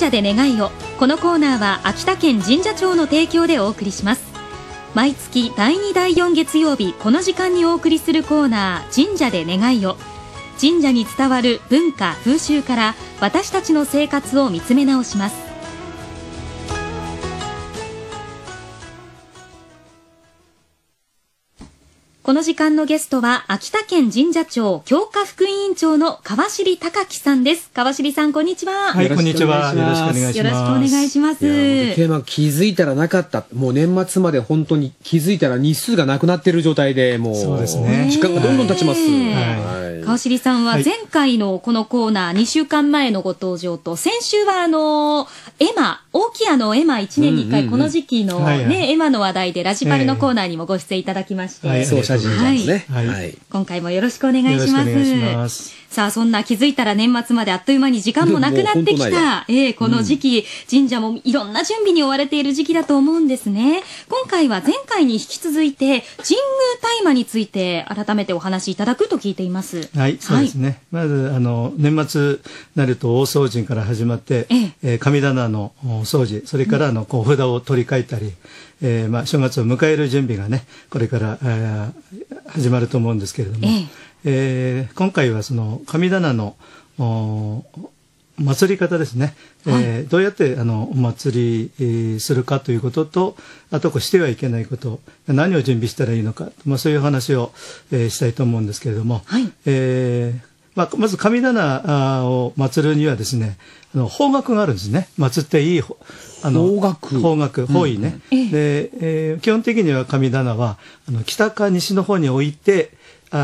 社で願いを。このコーナーは秋田県神社庁の提供でお送りします。毎月第2第4月曜日この時間にお送りするコーナー、神社で願いを。神社に伝わる文化風習から私たちの生活を見つめ直します。この時間のゲストは秋田県神社庁教化副委員長の川尻隆樹さんです。川尻さん、こんにちは。 はい、こんにちは。よろしくお願いします。 よろしくお願いします。 テーマ、気づいたらなかった。もう年末まで本当に気づいたら日数がなくなっている状態で、もうそうですね、 時間がどんどん経ちます。 はい、川尻さんは前回のこのコーナー、2週間前のご登場と、先週はエマ、大きいエマ1年に1回この時期のね、エマの話題でラジパルのコーナーにもご出演いただきまして、 そう写真ですね。はい、 今回もよろしくお願いします。 よろしくお願いします。 さあ、そんな気づいたら年末まであっという間に時間もなくなってきた、この時期、神社もいろんな準備に追われている時期だと思うんですね。今回は前回に引き続いて神宮大麻について改めてお話しいただくと聞いています。 はい、そうですね。まず年末になると大掃除から始まって、神棚の掃除、それからこう札を取り替えたり、正月を迎える準備がね、これから、始まると思うんですけれども、今回はその神棚の祭り方ですね、どうやってお祭りするかということと、あとしてはいけないこと、何を準備したらいいのか、そういう話を、したいと思うんですけれども、まず神棚を祀るにはですね、方角があるんですね。祀っていい方角、方位ね。で、基本的には神棚は北か西の方に置いて、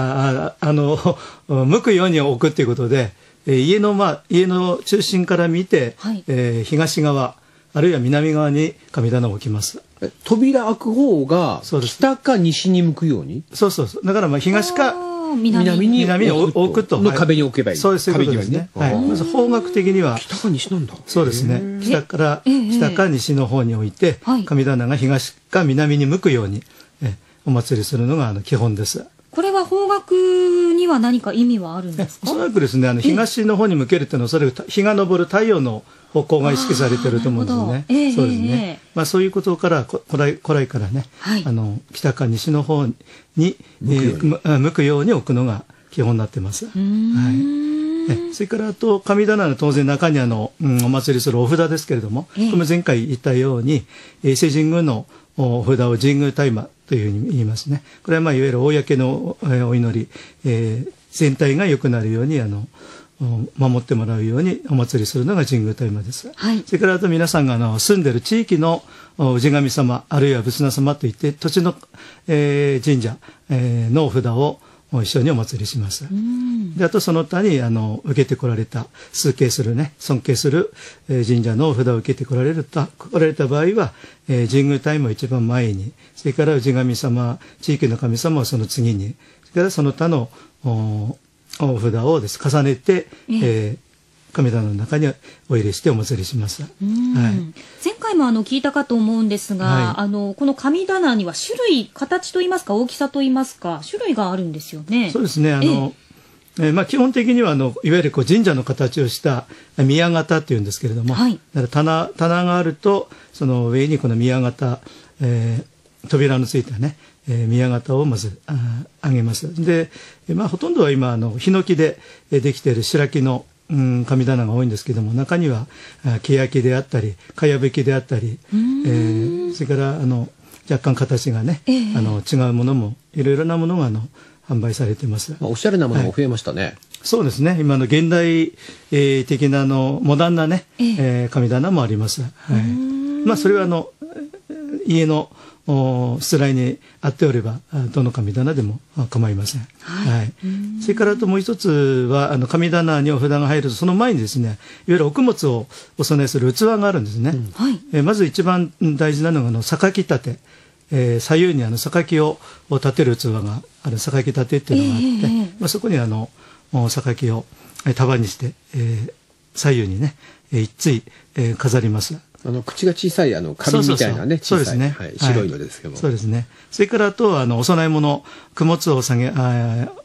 向くように置くということで、家の中心から見て、東側あるいは南側に神棚を置きます。 扉開く方が北か西に向くように。 そうそうそう。だから東か南に置くと。 の壁に置けばいい。 そういうことですね。まず方角的には北か西なんだ。 そうですね。北か西の方に置いて、神棚が東か南に向くようにお祭りするのが基本です。 これは方角には何か意味はあるんですか？ おそらくですね、東の方に向けるというのは、それ日が昇る太陽の方向が意識されていると思うんですよね。そうですね。そういうことから古来からね、北か西の方に向くように置くのが基本になってます。それからあと神棚の当然中にお祭りするお札ですけれども、これも前回言ったように伊勢神宮のお札を神宮大麻というふうに言いますね。これはいわゆる公のお祈り、全体が良くなるように守ってもらうようにお祭りするのが神宮大麻です。それからあと皆さんが住んでる地域の氏神様あるいは仏名様といって土地の、神社、のお札を一緒にお祭りします。であとその他に受けてこられた尊敬する神社のお札を受けてこられた場合は、神宮大麻を一番前に、それから氏神様地域の神様はその次に、それからその他のお札を重ねて、神棚の中にお入れしてお祭りします。 前回も聞いたかと思うんですが、この神棚には形といいますか大きさといいますか種類があるんですよね。 そうですね。基本的にはいわゆる神社の形をした宮型っていうんですけれども、棚があるとその上にこの宮型、扉のついたね、宮型をまず上げます。で、ほとんどは今ヒノキでできている白木の神棚が多いんですけども、中には欅であったりかやぶきであったり、それから若干形がね、違うものもいろいろなものが販売されています。 おしゃれなものも増えましたね。 そうですね。今の現代的なモダンなね、神棚もあります。それは家のしつらいにあっておればどの神棚でも構いません。それからあともう一つは神棚にお札が入るとその前にですね、いわゆるお供物をお供えする器があるんですね。まず一番大事なのが榊立て、左右に榊を立てる器がある榊立てっていうのがあって、そこに榊を束にして、左右にね一対飾ります。 口が小さい紙みたいなね、 そうですね、 白いのですけども、 そうですね。それからあとお供え物供物を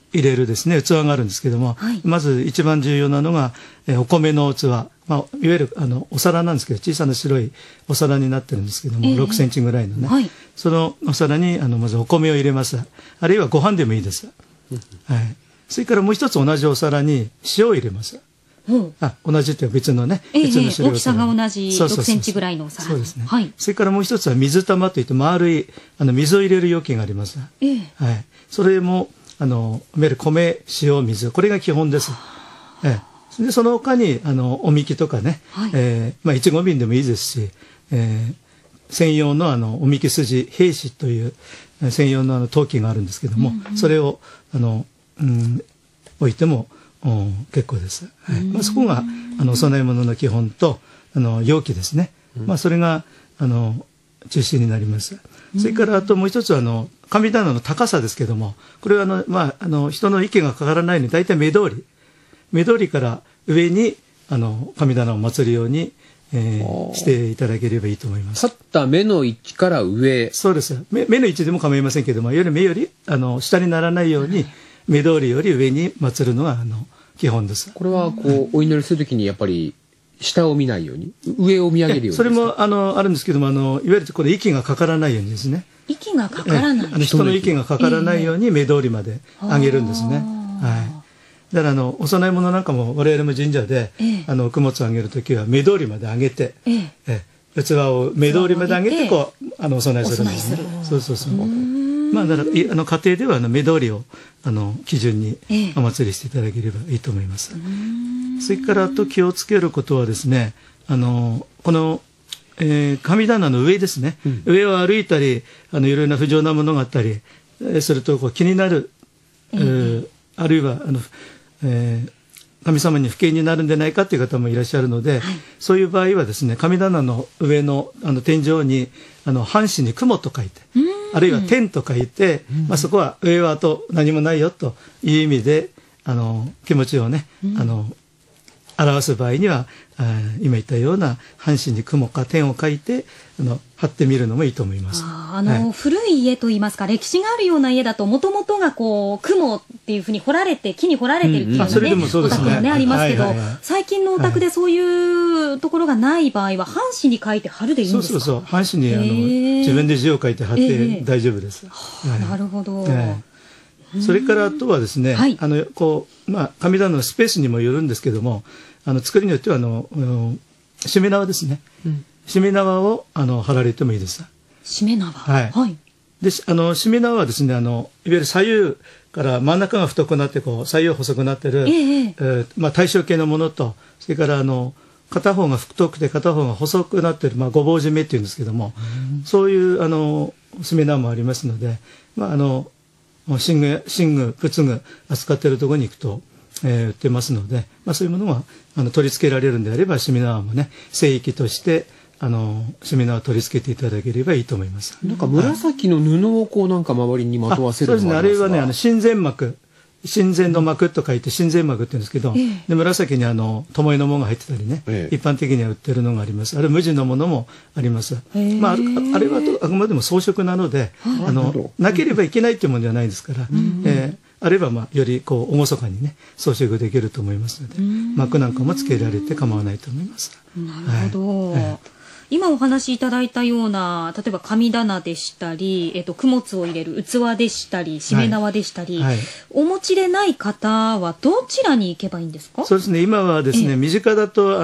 入れるですね器があるんですけども、はい、まず一番重要なのが、お米の器、まあ、いわゆるお皿なんですけど、小さな白いお皿になってるんですけども、6センチぐらいのね、はい、そのお皿にまずお米を入れます。あるいはご飯でもいいです、はい、それからもう一つ同じお皿に塩を入れます。同じという別のね、別の種類大きさが同じ6センチぐらいのお皿。 そうですね、はい、それからもう一つは水玉といって丸い水を入れる容器があります、はい、それもいわゆる米、塩、水、これが基本です。でその他におみきとかね、はい、まあ、いちご瓶でもいいですし、専用のおみき筋平子という専用の陶器があるんですけども、それを置いても結構です、はい、まあ、そこがお供え物の基本と容器ですね、まあ、それが中心になります。それからあともう一つは神棚の高さですけども、これはまあ、人の息がかからないように大体目通りから上に神棚を祀るように、していただければいいと思います。 立った目の位置から上。 そうです。目の位置でも構いませんけども、いわゆる目より下にならないように目通りより上に祀るのが基本です。 これはお祈りするときにやっぱり下を見ないように、上を見上げるようにですか？ それもあるんですけども、いわゆるこれ息がかからないようにですね。 息がかからない。 人の息がかからないように目通りまで上げるんですね。はい。だからお供え物なんかも我々も神社で、供物をあげるときは目通りまで上げて、器を目通りまで上げてお供えするんですね。そうそうそう。まあだから家庭では目通りを基準にお祭りしていただければいいと思います。それからあと気をつけることはですね、この神棚の上ですね、上を歩いたりいろいろな不浄なものがあったりすると気になる、あるいは神様に不敬になるんじゃないかという方もいらっしゃるので、はい、そういう場合はですね、神棚の上の天井に半紙に雲と書いて、あるいは天と書いて、まあ、そこは上はあと何もないよという意味で気持ちをね、表す場合には今言ったような半紙に雲か天を書いて貼ってみるのもいいと思います。 はい、古い家といいますか歴史があるような家だともともとがこう雲っていうふうに木に彫られてるっていうのね、お宅もねありますけど、最近のお宅でそういうところがない場合は半紙に書いて貼るでいいんですか？ そう半紙に自分で字を書いて貼って大丈夫です。 なるほど。 それからあとはですね、はい、まあ、神棚のスペースにもよるんですけども、作りによってはしめ縄ですね、しめ縄を貼られてもいいです。 しめ縄、 はい、はい、でしめ縄はですねいわゆる左右から真ん中が太くなって左右細くなってる、まあ、対称形のものと、それから片方が太くて片方が細くなってる、まあ、ごぼう締めっていうんですけども、そういうしめ縄もありますので、まあ寝具仏具扱っているところに行くと、売ってますので、まあ、そういうものが取り付けられるんであればしめ縄もね聖域としてしめ縄を取り付けていただければいいと思います。 なんか紫の布をなんか周りにまとわせるのがありますが、そうですね、あれはね親善幕、親善の幕と書いて親善幕って言うんですけど、で紫に巴の紋が入ってたりね、一般的には売ってるのがあります。あれ無地のものもあります。まあ、あれはあくまでも装飾なので、なければいけないっていうものではないですから、あればまあより厳かにね装飾できると思いますので、幕なんかもつけられて構わないと思います。 なるほど。今お話しいただいたような、例えば神棚でしたり、供物を入れる器でしたり、しめ縄でしたり、お持ちでない方はどちらに行けばいいんですか？ そうですね、今はですね、身近だと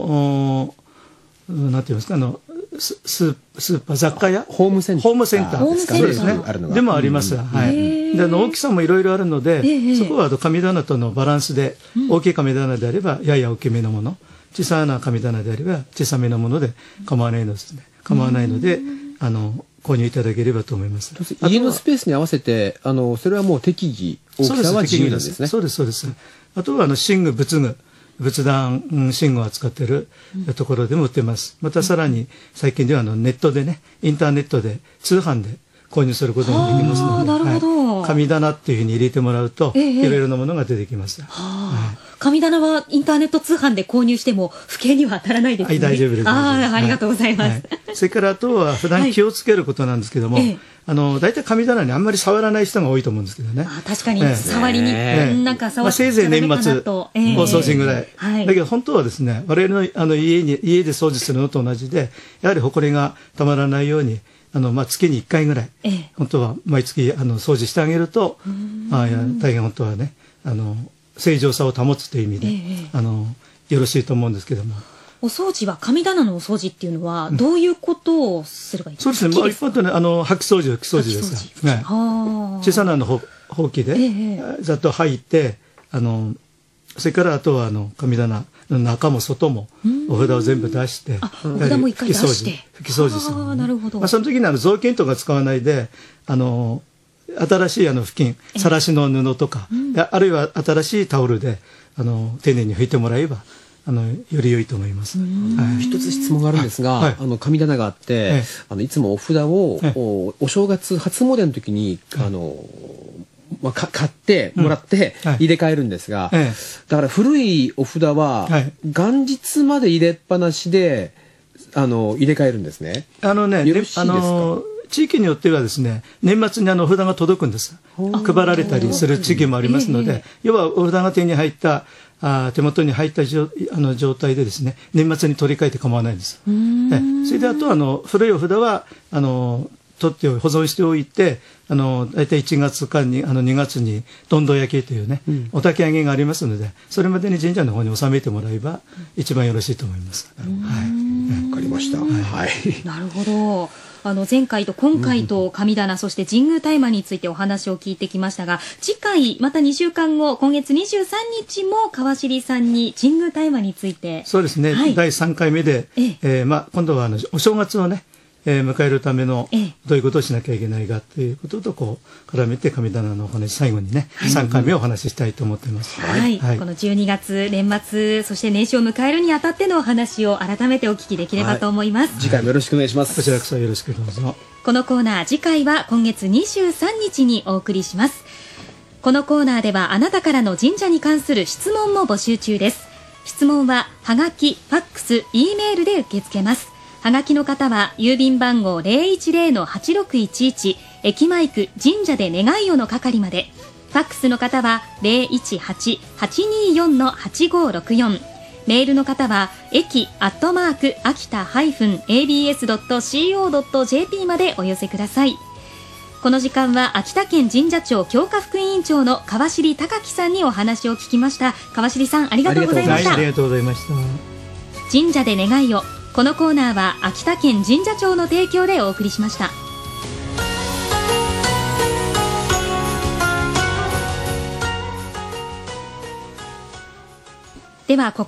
なんていうんですか、スーパー雑貨屋、 ホームセンターですね、でもあります。はい。で大きさもいろいろあるので、そこは神棚とのバランスで、大きい神棚であればやや大きめのもの、小さな神棚であれば小さめのもので構わないのですね。構わないので購入いただければと思います。 家のスペースに合わせてそれはもう適宜大きさは自由なんですね。 そうですそうです。あとは寝具仏具、仏壇寝具を扱っているところでも売ってます。またさらに最近ではネットでね、インターネットで通販で購入することもできますので、はい、神棚っていうふうに入れてもらうといろいろなものが出てきます。 神棚はインターネット通販で購入しても不敬には当たらないですね。 大丈夫です。 ありがとうございます。 それからあとは普段気をつけることなんですけども、大体神棚にあんまり触らない人が多いと思うんですけどね。 確かに触りに、なんか触っせいぜい年末大掃除ぐらい、だけど本当はですね、我々の家で掃除するのと同じで、やはり埃がたまらないように月に1回ぐらい、本当は毎月掃除してあげると、大変本当はね正常さを保つという意味で、よろしいと思うんですけども。 お掃除は神棚のお掃除っていうのはどういうことをすればいいですか？ そうですね、一般的に掃き掃除ですが、小さなほうきでざっと掃いて、それからあとは神棚の中も外もお札を全部出して、 お札も一回出して拭き掃除する、 なるほど。 その時に雑巾とか使わないで、新しい布巾、さらしの布とか、あるいは新しいタオルで丁寧に拭いてもらえばより良いと思います。 一つ質問があるんですが、神棚があって、いつもお札をお正月初詣の時に買ってもらって入れ替えるんですが、だから古いお札は元日まで入れっぱなしで入れ替えるんですね。よろしいですか？ 地域によってはですね、年末に札が届くんです。配られたりする地域もありますので、要はお札が手に入った手元に入った状態でですね、年末に取り替えて構わないんです。それであと古いお札は取って保存しておいて、大体1月か2月にどんどん焼きというね、お焚き上げがありますので、それまでに神社の方に納めてもらえば一番よろしいと思います。 わかりました。 なるほど。前回と今回と神棚、そして神宮大麻についてお話を聞いてきましたが、次回また2週間後、今月23日も川尻さんに神宮大麻について。 そうですね、第3回目で、今度はお正月をね、迎えるためのどういうことをしなきゃいけないかということと絡めて神棚のお話、最後にね、3回目をお話ししたいと思っています。この12月年末、そして年始を迎えるにあたってのお話を改めてお聞きできればと思います。 次回もよろしくお願いします。 こちらこそよろしくどうぞ。 このコーナー、次回は今月23日にお送りします。このコーナーではあなたからの神社に関する質問も募集中です。質問ははがき、ファックス、Eメールで受け付けます。はがきの方は郵便番号 010-8611 駅前区神社で願いをの係まで。ファックスの方は 018-824-8564。メールの方は駅秋田-abs.co.jp までお寄せください。この時間は秋田県神社庁強化副委員長の川尻隆樹さんにお話を聞きました。川尻さん、ありがとうございました。 ありがとうございました。 神社で願いを。このコーナーは秋田県神社庁の提供でお送りしました。では